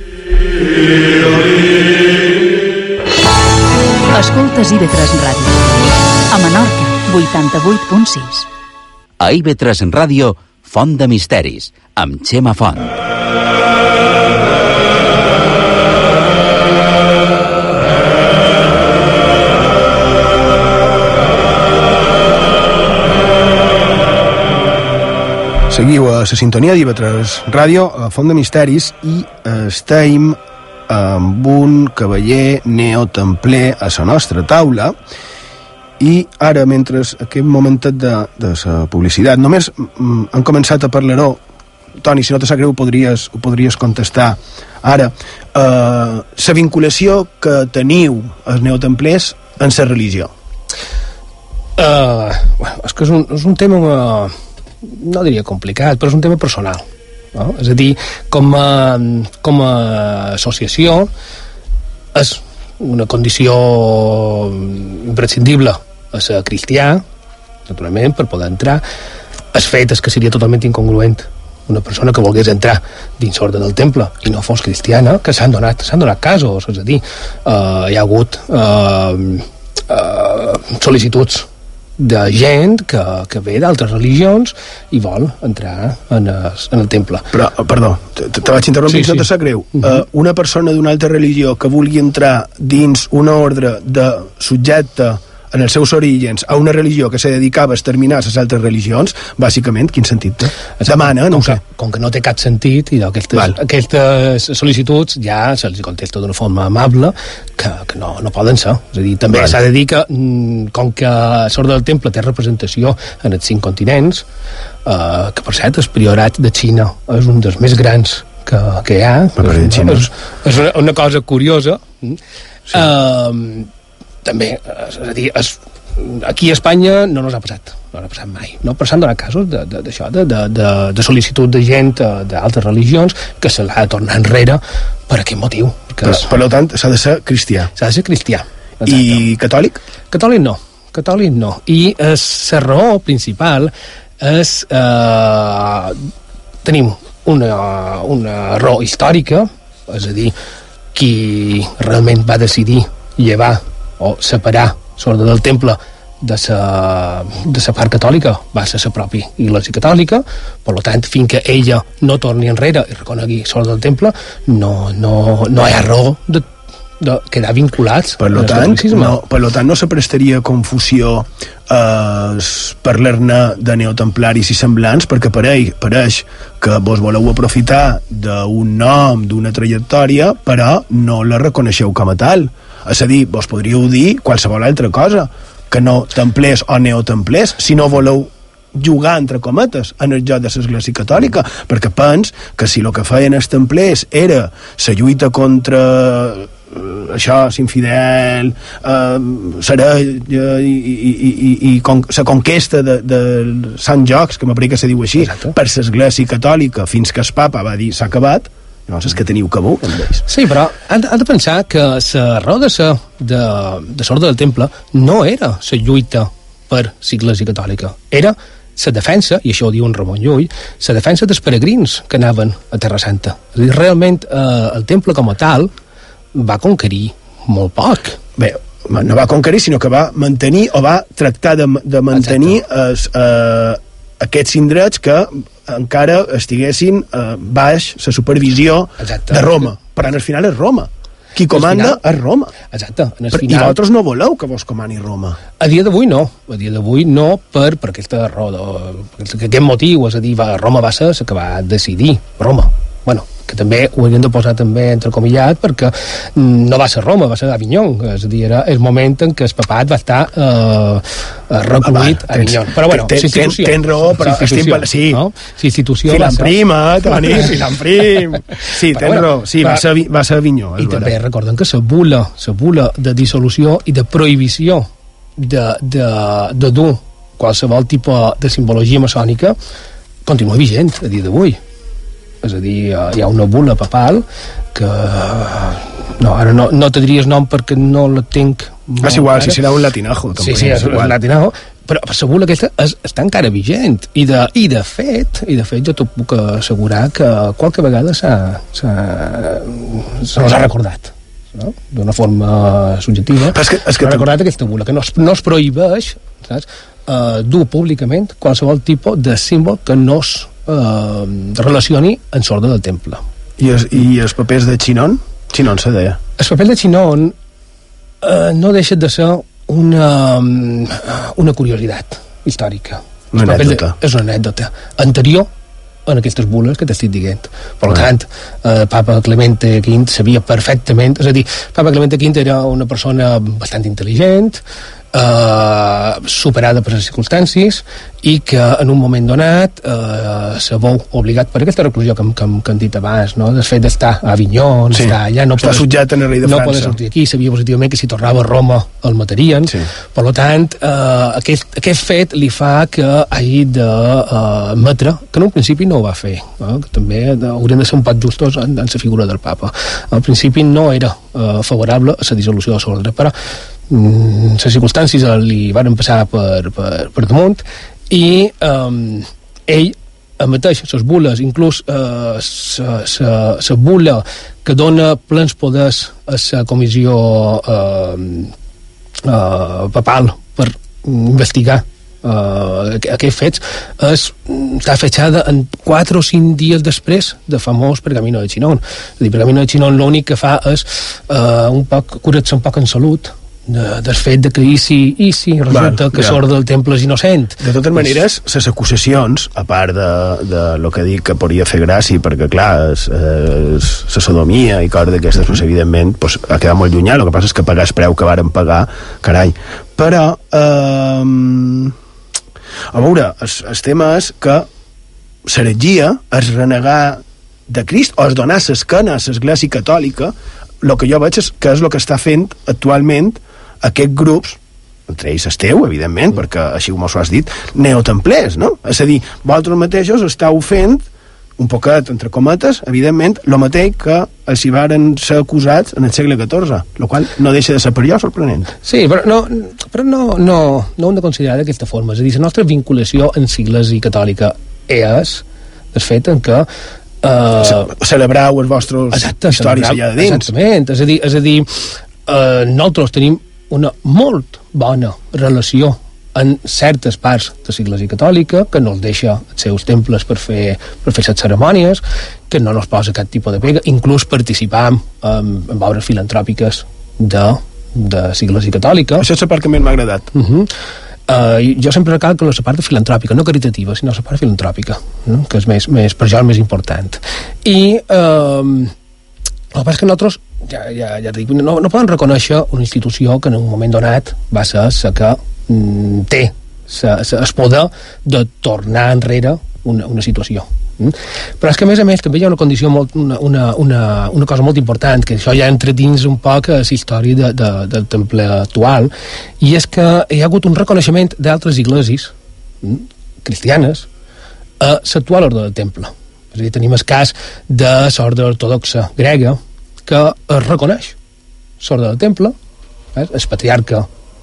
Speaker 3: Escoltes IB3 Ràdio. A Menorca, 88.6.
Speaker 9: A IB3 Ràdio, Font de Misteris, amb Xema Font.
Speaker 5: Seguiu a la sintonia d'IB3 Ràdio, a Font de Misteris, i estem amb un cavaller neotempler a la nostra taula. I ara, mentre aquest momentet de la publicitat, només han començat a parlar-ho. Toni, si no te sap greu, ho podries contestar ara. La vinculació que teniu els neotemplers en la religió.
Speaker 11: És que és un tema... no diria complicat, però és un tema personal, no? És a dir, com a associació és una condició imprescindible a ser cristià, naturalment, per poder entrar. El fet és que seria totalment incongruent una persona que volgués entrar dins l'ordre del temple i no fos cristiana, que s'han donat casos, és a dir, hi ha hagut sol·licituds de gent que ve d'altres religions i vol entrar en el temple.
Speaker 5: Però, perdó, te vaig interrompre, no te sap greu. Una persona d'una altra religió que vulgui entrar dins una ordre de subjecte en els seus orígens a una religió que se dedicava a exterminar les altres religions, bàsicament, quin sentit té? Demana, no ho sé.
Speaker 11: Com que no té cap sentit, i aquestes sol·licituds ja se'ls contesta d'una forma amable que no poden ser. És a dir, també s'ha de dir que, com que l'ordre del temple té representació en els 5 continents, que per cert, el priorat de Xina és un dels més grans que hi ha, és una cosa curiosa. També, és a dir, aquí a Espanya no ens ha passat mai, no? Però s'han donat casos d'això, de sol·licitud de gent d'altres religions que se l'ha de tornar enrere per aquest motiu.
Speaker 5: Per tant, s'ha de ser cristià.
Speaker 11: S'ha de ser cristià.
Speaker 5: I catòlic?
Speaker 11: Catòlic no. I la raó principal és... tenim una raó històrica, és a dir, qui realment va decidir llevar o separar l'ordre del temple de la part catòlica va ser la pròpia Iglésia Catòlica. Per tant, fins que ella no torni enrere i reconegui l'ordre del temple, no hi ha raó de quedar vinculats
Speaker 5: per tant no se prestaria confusió parlar-ne de neotemplaris i semblants, perquè pareix que vos voleu aprofitar d'un nom, d'una trajectòria, però no la reconeixeu com a tal. És a dir, vos podríeu dir qualsevol altra cosa que no templers o neotemplers, si no voleu jugar, entre cometes, en el joc de l'Església Catòlica, perquè pens que si el que feien els templers era la lluita contra això, l'infidel, i la conquesta de Sant Jocs, que m'apareix que se diu així, per l'Església Catòlica, fins que el papa va dir s'ha acabat. Llavors és que teniu que veure amb ells.
Speaker 11: Sí, però han de pensar que la raó de l'ordre del temple no era la lluita per l'Església Catòlica, era la defensa, i això ho diu en Ramon Llull, la defensa dels peregrins que anaven a Terra Santa. És a dir, realment el temple com a tal va conquerir molt poc.
Speaker 5: Bé, no va conquerir, sinó que va mantenir o va tractar de mantenir aquests indrets que encara estiguessin baix la supervisió de Roma. Però en el final és Roma. Qui comanda és Roma.
Speaker 11: Exacte.
Speaker 5: I vosaltres no voleu que vos comani Roma.
Speaker 11: A dia d'avui no. A dia d'avui no per aquesta raó, per aquest motiu. És a dir, Roma va ser la que va decidir. Roma. Bueno, que també ho haurien de posar també entrecomillat, perquè no va ser Roma, va ser Avignon, és a dir, era el moment en què el papat va estar recollit a Avignon. Però bueno, l'institució...
Speaker 5: Tens raó, però sí.
Speaker 11: L'institució
Speaker 5: va ser... Toni, filamprim. Sí, tens raó, sí, va ser Avignon.
Speaker 11: I també recordem que la bula de dissolució i de prohibició de dur qualsevol tipus de simbologia maçònica continua vigent a dia d'avui. És a dir, hi ha una bula papal que ara no te diria el nom perquè no la tinc
Speaker 5: és igual, si serà un latinajo
Speaker 11: sí, és un latinajo, però la bula aquesta està encara vigent i de fet jo t'ho puc assegurar que qualque vegada se nos ha recordat, no? D'una forma subjectiva, és que recordat aquesta bula, que no es prohibeix, saps? Dur públicament qualsevol tipus de símbol que no es relacioni en l'ordre del temple.
Speaker 5: I els papers de Chinon? Chinon se deia.
Speaker 11: Els papers de Chinon no deixen de ser una curiositat històrica.
Speaker 5: Una anècdota.
Speaker 11: És una anècdota anterior en aquestes bules que t'estic dient. Per tant, Papa Clemente V sabia perfectament, és a dir, Papa Clemente V era una persona bastant intel·ligent, superada per les circumstàncies i que en un moment donat se veu obligat per aquesta reclusió que hem dit abans, no? Del fet d'estar a Avignon, estar allà, no
Speaker 5: subjecte al rei de França,
Speaker 11: no poder sortir aquí, sabia positivament que si tornava a Roma el matarien, per tant aquest fet li fa que hagi d'admetre que en un principi no ho va fer, no? Que també haurien de ser un poc justos en la figura del papa. Al principi no era favorable a la dissolució de l'ordre, però les circumstàncies li van passar per damunt i ell emeteix les bules, inclús la bula que dona plens poders a la comissió papal per investigar aquests fets està fetxada en 4 o 5 dies després de famós Pergamino de Chinon. És a dir, Pergamino de Chinon l'únic que fa és curar-se un poc en salut del fet de que i si resulta que l'ordre del temple és innocent.
Speaker 5: De totes maneres, les acusacions, a part de lo que dic que podria fer gràcia, perquè clar, la sodomia i coses d'aquestes, pues, evidentment ha quedat molt llunyà. El que passa és que pagar el preu que varen pagar, carai. Però a veure, el tema és que l'heretgia és renegar de Crist o és donar l'esquena a l'Església Catòlica. El que jo veig és que és el que està fent actualment aquests grups, entre ells esteu, evidentment, perquè així com ho has dit, neotemplers, no? És a dir, vosaltres mateixos esteu fent un poquet, entre cometes, evidentment, el mateix que els hi varen ser acusats en el segle XIV, el qual no deixa de ser per allò sorprenent.
Speaker 11: Sí, però no hem de considerar d'aquesta forma. És a dir, la nostra vinculació en l'Església catòlica és el fet en què
Speaker 5: celebrau els vostres històries allà de dins.
Speaker 11: Exactament, és a dir, nosaltres tenim una molt bona relació en certes parts de l'Església catòlica, que no els deixa els seus temples per fer les cerimònies, que no ens posa cap tipus de pega, inclús participam en obres filantròpiques de l'Església catòlica.
Speaker 5: Això és la part que més m'ha agradat.
Speaker 11: Jo sempre recalco la part filantròpica, no caritativa, sinó la part filantròpica, no? Que és per jo el més important. I el que passa és que nosaltres ja dic, no podem reconèixer una institució que en un moment donat va ser la que té el poder de tornar enrere una situació. Però és que a més també hi ha una condició una cosa molt important, que això ja entra dins un poc a la història del temple actual, i és que hi ha hagut un reconeixement d'altres iglesis cristianes a l'actual ordre del temple. És a dir, tenim el cas de l'ordre ortodoxa grega, que es reconeix l'ordre del temple, el patriarca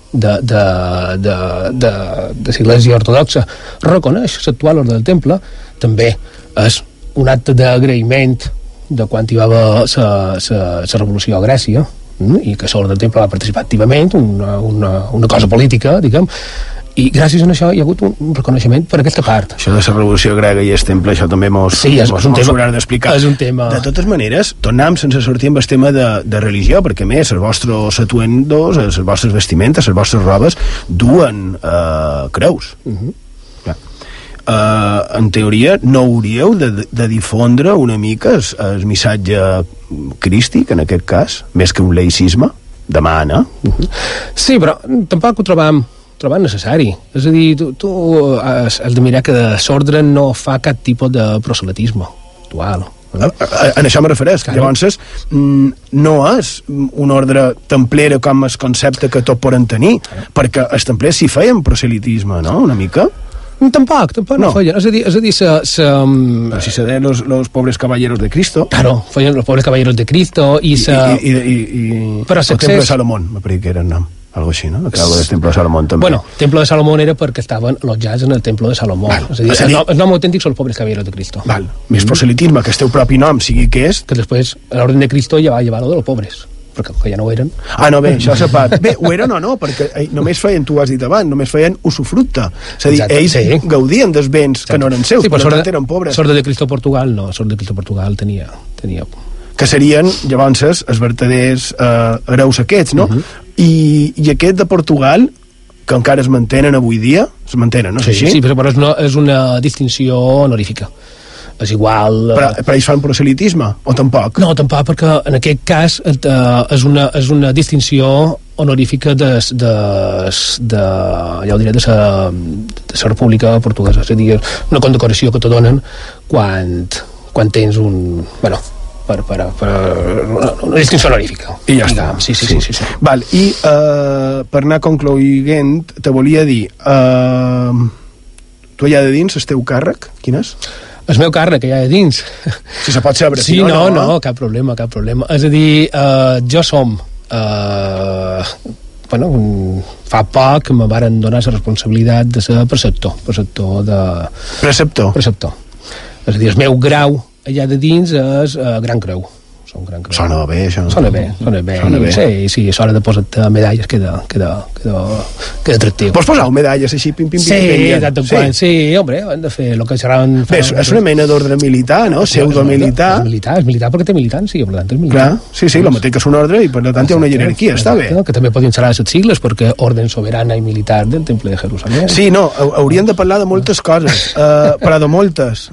Speaker 11: de l'Església ortodoxa reconeix l'actual ordre del temple. També és un acte d'agraïment de quan hi va haver la revolució a Grècia, i que l'ordre del temple va participar activament, una cosa política, diguem, i gràcies a això hi ha hagut un reconeixement per aquesta part.
Speaker 5: Això de la revolució grega i el temple, això també mos haurà d'explicar.
Speaker 11: És un tema.
Speaker 5: De totes maneres, tornem sense sortir amb el tema de religió, perquè a més els vostres atuendos, les vostres vestimentes, les vostres robes duen creus. en teoria no hauríeu de difondre una mica el missatge crístic, en aquest cas, més que un laïcisme, demana.
Speaker 11: Sí, però tampoc ho trobam necessari. És a dir, tu has de mirar que l'ordre no fa cap tipus de proselitisme actual.
Speaker 5: En això me refereix. Llavors, no és un ordre templera com el concepte que tot poden tenir, perquè els templers sí feien proselitisme, no?, una mica.
Speaker 11: Tampoc no feien. És a dir,
Speaker 5: si se deien los pobres caballeros de Cristo.
Speaker 11: Claro, feien los pobres caballeros de Cristo i
Speaker 5: però el Templo de Salomón, me parece que era el nom. Algo així, no? Acabo del Templo de Salomón també.
Speaker 11: Bueno, el Templo de Salomón era perquè estaven allotjats en el Templo de Salomón. És a dir, el nom autèntic són els pobres caballeros de Cristo.
Speaker 5: Val. Més proselitisme, que el teu propi nom sigui què és.
Speaker 11: Que després l'orden de Cristo ja va llevar lo de los pobres, perquè ja no ho eren.
Speaker 5: No, bé, això s'ha part. Bé, ho eren o no, perquè només feien, tu has dit abans, només feien usufructe. És a dir, ells gaudien dels béns que no eren seus, per tant eren pobres.
Speaker 11: L'orde de Cristo Portugal no, l'orde de Cristo Portugal tenia
Speaker 5: que serien, llavors, els vertaders hereus aquests, no? I aquest de Portugal, que encara es mantenen avui dia, es mantenen, no?
Speaker 11: Sí, però és una distinció honorífica. És igual...
Speaker 5: Però ells fan proselitisme, o tampoc?
Speaker 11: No, tampoc, perquè en aquest cas és una distinció honorífica de la República Portuguesa. És a dir, una condecoració que te donen quan tens un... Bueno, per una distinció honorífica.
Speaker 5: I ja està.
Speaker 11: Sí.
Speaker 5: Val, i per anar concloent, te volia dir, tu allà de dins, el teu càrrec, quin és?
Speaker 11: El meu càrrec allà de dins.
Speaker 5: Si se pot saber.
Speaker 11: Sí, no, cap problema. És a dir, jo som... fa poc me varen donar la responsabilitat de ser preceptor.
Speaker 5: Preceptor?
Speaker 11: És a dir, el meu grau allà de dins és Gran Creu.
Speaker 5: Sona bé, això.
Speaker 11: Sona bé. Sí, és hora de posar medalles, queda atractiu.
Speaker 5: Pots posar medalles així, pim.
Speaker 11: Sí, hombre, han de fer el que xerraven...
Speaker 5: Bé, és una mena d'ordre militar, no? Pseudomilitar.
Speaker 11: És militar perquè té militants, sí, per tant és militar.
Speaker 5: Clar, sí, el mateix que és un ordre i per tant hi ha una jerarquia, està bé.
Speaker 11: Que també podien xerrar les sigles, perquè orden soberana i militar del Temple de Jerusalem.
Speaker 5: Sí, no, hauríem de parlar de moltes coses, però de moltes.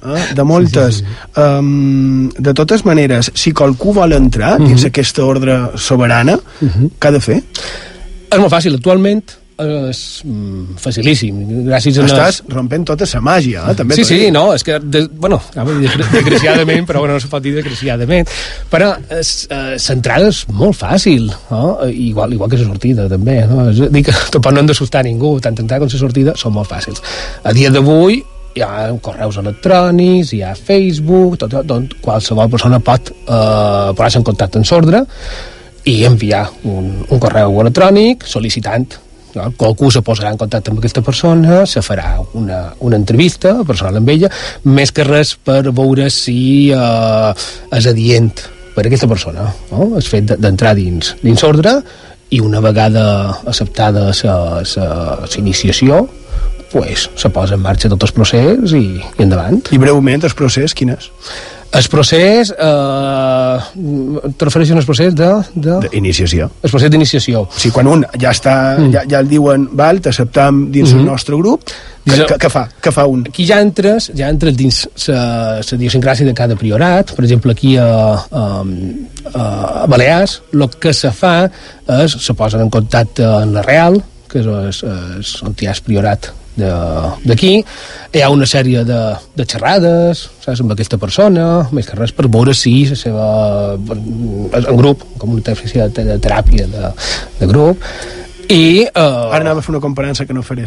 Speaker 5: De totes maneres, si qualcú vol entrar dins aquesta ordre soberana, què ha de fer?
Speaker 11: És molt fàcil, actualment és facilíssim.
Speaker 5: Estàs rompent tota la màgia, també.
Speaker 11: Sí, no, és que, desgraciadament, però no se pot dir desgraciadament, però l'entrada és molt fàcil, igual que la sortida, també. És a dir, que tampoc no hem d'assustar ningú, tant entrar com la sortida són molt fàcils. A dia d'avui hi ha correus electrònics, hi ha Facebook, qualsevol persona pot posar-se en contacte amb l'ordre i enviar un correu electrònic sol·licitant. Qualcú se posarà en contacte amb aquesta persona, se farà una entrevista personal amb ella, més que res per veure si és adient per aquesta persona, no? El fet d'entrar dins l'ordre, i una vegada acceptada la iniciació, pues, se posa en marxa tot el procés i endavant.
Speaker 5: I breument, el procés, quin és?
Speaker 11: El procés... te refereixes al procés
Speaker 5: d'iniciació.
Speaker 11: El procés d'iniciació.
Speaker 5: Sí, quan un ja està, ja el diuen, val, t'acceptam dins el nostre grup, què fa un?
Speaker 11: Aquí ja entres dins la idiosincràsia de cada priorat. Per exemple, aquí a Balears, el que se fa és, se posen en contacte amb la Real, que és on hi ha el priorat d'aquí, hi ha una sèrie de xerrades, saps, amb aquesta persona, més que res per veure si la seva... en grup, com una espècie de teràpia de grup, i...
Speaker 5: Ara anava a fer una comparança que no faré.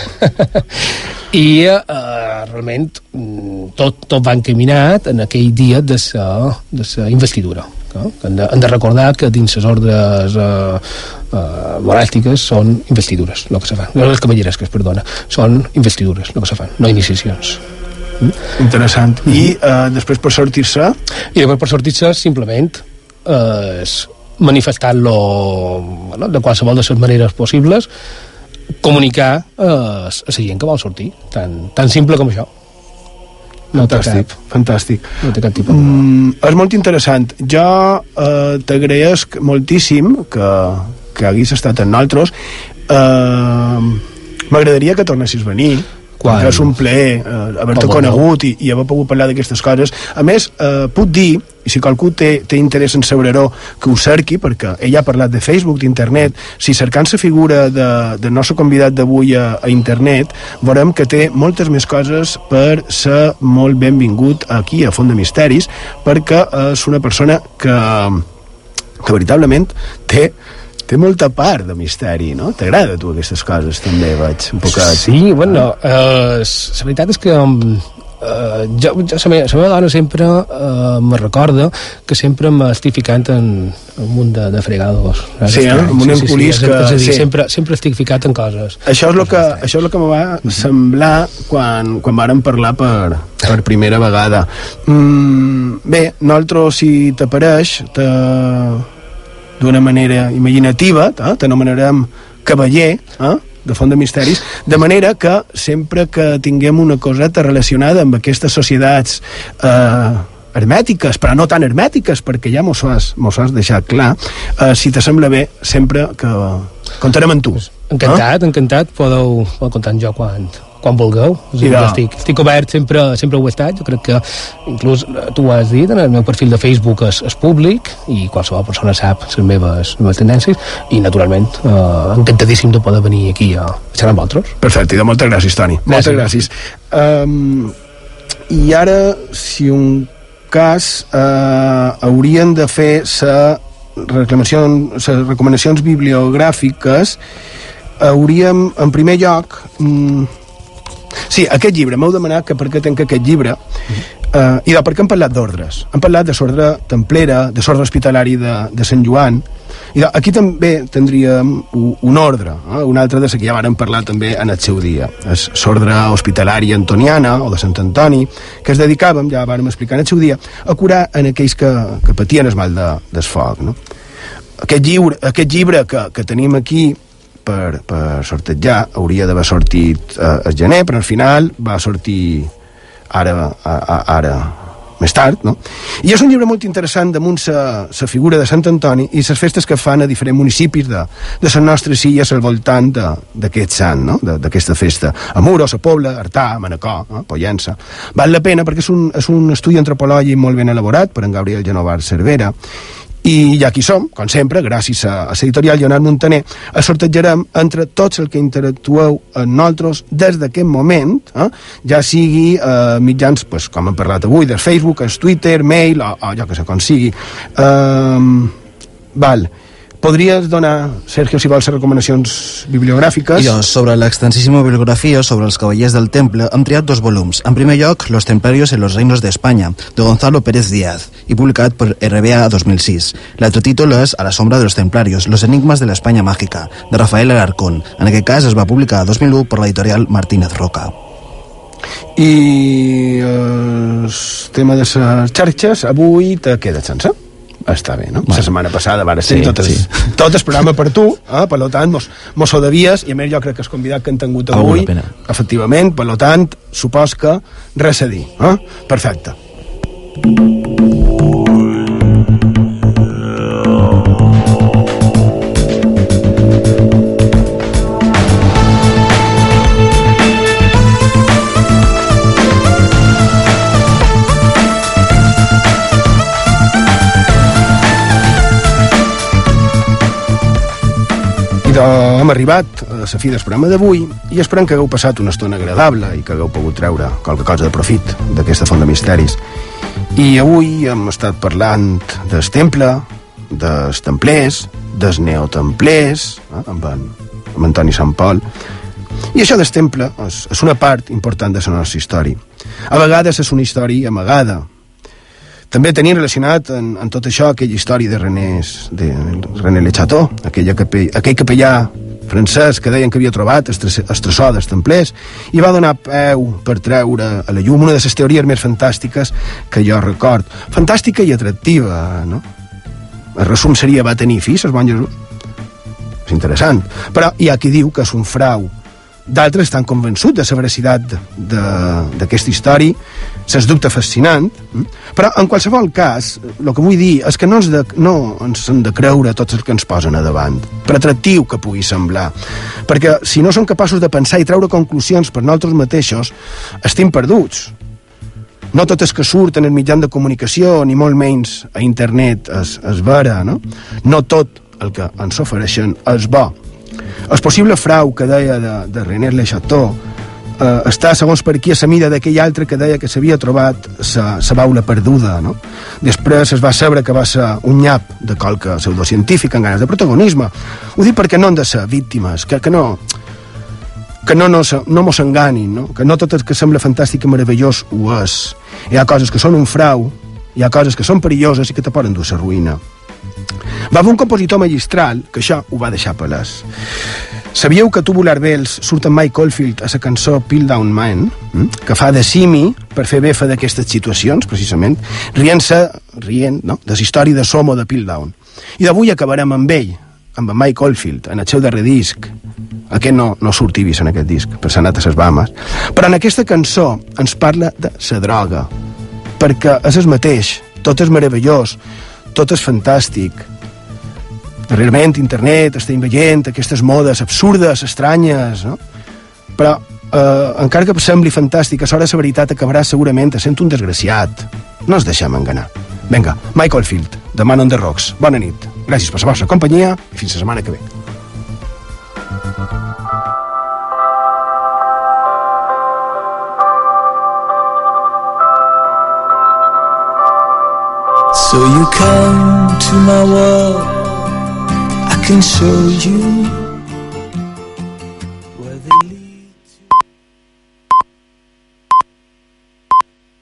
Speaker 11: I realment tot va encaminat en aquell dia de la investidura. No? Hem de recordar que dins les ordres monàstiques són investidures el que se fan, les cavalleresques, perdona, són investidures el que se fan, no iniciacions.
Speaker 5: Interessant. I després per sortir-se?
Speaker 11: I després per sortir-se simplement manifestar-lo de qualsevol de les maneres possibles, comunicar a la gent que vol sortir, tan simple com això.
Speaker 5: Fantàstic.
Speaker 11: No té cap tipus.
Speaker 5: És molt interessant. Jo t'agraeixo moltíssim que haguis estat amb nosaltres. M'agradaria que tornessis a venir. que és un plaer haver-te conegut i haver pogut parlar d'aquestes coses. A més, puc dir, i si qualcú té interès en saber-ho, que ho cerqui, perquè ell ha parlat de Facebook, d'internet. Si cercant la figura del nostre convidat d'avui a internet, veurem que té moltes més coses per ser molt benvingut aquí a Font de Misteris, perquè és una persona que veritablement té molta part de misteri, no? T'agrada a tu aquestes coses, també, veig, un poquet.
Speaker 11: Sí, bueno, la veritat és que jo la meva dona sempre me recorda que sempre m'estic ficant en un munt de fregados.
Speaker 5: Sí, en un empoliç que...
Speaker 11: És a dir, sempre estic ficat en coses.
Speaker 5: Això és el que me va semblar quan vàrem parlar per primera vegada. Bé, nosaltres, si t'apareix, d'una manera imaginativa, t'anomenarem cavaller, de Font de Misteris, de manera que sempre que tinguem una coseta relacionada amb aquestes societats hermètiques, però no tan hermètiques, perquè ja mos has deixat clar, si t'assembla bé, sempre que comptarem amb tu.
Speaker 11: Encantat, podeu comptar amb jo quan vulgueu. Estic obert, sempre ho he estat. Jo crec que inclús tu ho has dit, en el meu perfil de Facebook és públic i qualsevol persona sap les meves tendències i naturalment encantadíssim de poder venir aquí a xerrar amb vosaltres.
Speaker 5: Perfecte, i moltes gràcies, Toni. Moltes gràcies. I ara, si un cas haurien de fer les recomanacions bibliogràfiques, hauríem, en primer lloc... Sí, aquest llibre, m'heu demanat que per què tenc aquest llibre, i perquè hem parlat d'ordres. Hem parlat de l'ordre templera, de l'ordre hospitalari de Sant Joan, i aquí també tindríem un ordre, un altre de que ja vàrem parlar també en el seu dia. És l'ordre hospitalari antoniana, o de Sant Antoni, que es dedicàvem, ja vàrem explicar en el seu dia, a curar en aquells que patien el mal del foc. No? Aquest llibre que tenim aquí, per sortejar, hauria d'haver sortit al gener, però al final va sortir ara més tard, no? I és un llibre molt interessant damunt la figura de Sant Antoni i les festes que fan a diferents municipis de les nostres illes al voltant d'aquest sant, no? D'aquesta festa. A Muro, a Pobla, Artà, Manacor, Pollença. Val la pena perquè és un estudi antropològic molt ben elaborat per en Gabriel Genovar Cervera. I ja aquí som, com sempre, gràcies a l'editorial Lleonard Montaner, sortejarem entre tots els que interactueu amb nosaltres des d'aquest moment, ja sigui mitjans, com hem parlat avui, del Facebook, el Twitter, mail, o jo que sé com sigui. Podries donar, Sergio, si vols, recomanacions bibliogràfiques?
Speaker 7: I doncs, sobre l'extensíssima bibliografia sobre els cavallers del temple, hem triat 2 volums. En primer lloc, Los templarios en los reinos de España, de Gonzalo Pérez Díaz, i publicat per RBA 2006. L'altre títol és A la sombra de los templarios, los enigmas de la España mágica, de Rafael Alarcón. En aquest cas es va publicar a 2001 per l'editorial Martínez Roca.
Speaker 5: I el tema de les xarxes, avui te quedes sense? Està bé, no? La setmana passada van ser tot el programa per tu, per tant, mos ho devies, i a més jo crec que el convidat que hem tingut avui, efectivament, per tant, supos que res a dir. Perfecte. Hem arribat a la fi del programa d'avui i esperem que hagueu passat una estona agradable i que hagueu pogut treure qualque cosa de profit d'aquesta Font de Misteris. I avui hem estat parlant del temple, dels templers, dels neotemplers, amb Antoni Sant Pol. I això del temple és una part important de la nostra història. A vegades és una història amagada. També tenim relacionat en tot això aquella història de René Le Chateau, aquell capellà francès que deien que havia trobat el tresor dels templers i va donar peu per treure a la llum una de les teories més fantàstiques que jo record. Fantàstica i atractiva, no? El resum seria: va tenir fills, el bon Jesús? És interessant. Però hi ha qui diu que és un frau d'altres estan convençuts de la veracitat d'aquesta història, sens dubte fascinant, però en qualsevol cas, el que vull dir és que no ens hem de creure tot el que ens posen a davant, per atractiu que pugui semblar, perquè si no som capaços de pensar i treure conclusions per nosaltres mateixos, estem perduts. No tot el que surt en el mitjan de comunicació, ni molt menys a internet, és vera, no? No tot el que ens ofereixen és bo. El possible frau que deia de René Le Chateau està, segons per aquí, a la mida d'aquell altre que deia que s'havia trobat la baula perduda, no? Després es va saber que va ser un nyap de qualque pseudocientífic amb ganes de protagonisme. Ho dic perquè no han de ser víctimes, que no mos enganin, no? Que no tot el que sembla fantàstic i meravellós ho és. Hi ha coses que són un frau, hi ha coses que són perilloses i que te poden dur a la ruïna. Va haver un compositor magistral que això ho va deixar palès. Sabíeu que Tubular Bells surt en Mike Oldfield a la cançó Peel Down Man, que fa de simi per fer befa d'aquestes situacions, precisament, rient, no?, de la història de Somo de Peel Down. I d'avui acabarem amb ell, amb en Mike Oldfield, en el seu darrer disc. Aquest no surt Ibis en aquest disc, per s'ha anat a les Bahamas. Però en aquesta cançó ens parla de la droga, perquè és el mateix, tot és meravellós, tot és fantàstic. Darrerament internet estem veient aquestes modes absurdes, estranyes, no? Però encara que sembli fantàstic, a l'hora de la veritat acabarà segurament sent un desgraciat. No ens deixem enganar. Vinga, Mike Oldfield, de Man on the Rocks. Bona nit. Gràcies per la vostra companyia i fins la setmana que ve.
Speaker 12: So you come to my world, I can show you